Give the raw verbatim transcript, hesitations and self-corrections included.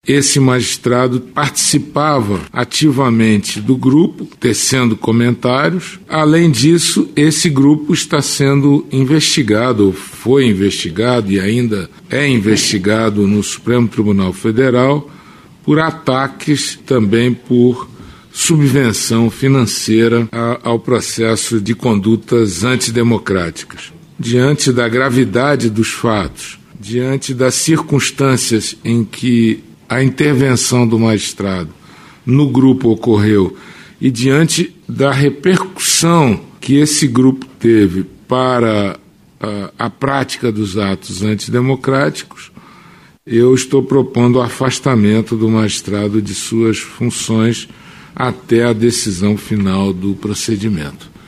esse magistrado participava ativamente do grupo, tecendo comentários. Além disso, esse grupo está sendo investigado, ou foi investigado e ainda é investigado no Supremo Tribunal Federal por ataques também por subvenção financeira ao processo de condutas antidemocráticas. Diante da gravidade dos fatos, diante das circunstâncias em que a intervenção do magistrado no grupo ocorreu e diante da repercussão que esse grupo teve para a, a prática dos atos antidemocráticos, eu estou propondo o afastamento do magistrado de suas funções até a decisão final do procedimento.